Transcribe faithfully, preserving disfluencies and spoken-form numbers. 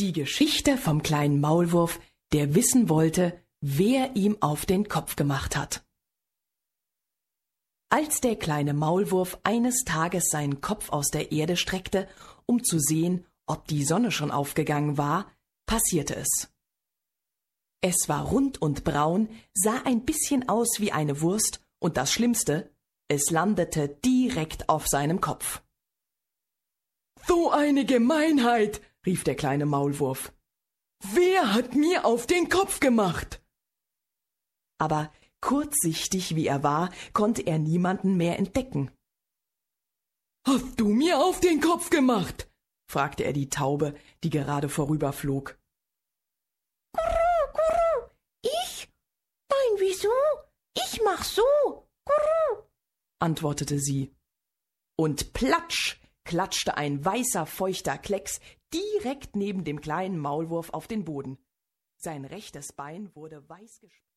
Die Geschichte vom kleinen Maulwurf, der wissen wollte, wer ihm auf den Kopf gemacht hat. Als der kleine Maulwurf eines Tages seinen Kopf aus der Erde streckte, um zu sehen, ob die Sonne schon aufgegangen war, passierte es. Es war rund und braun, sah ein bisschen aus wie eine Wurst und das Schlimmste, es landete direkt auf seinem Kopf. »So eine Gemeinheit«, rief der kleine Maulwurf. »Wer hat mir auf den Kopf gemacht?« Aber kurzsichtig wie er war, konnte er niemanden mehr entdecken. »Hast du mir auf den Kopf gemacht?« fragte er die Taube, die gerade vorüberflog. Gurru, gurru, ich? Nein, wieso? Ich mach so, gurru, antwortete sie. Und platsch klatschte ein weißer, feuchter Klecks direkt neben dem kleinen Maulwurf auf den Boden. Sein rechtes Bein wurde weiß gesprengt.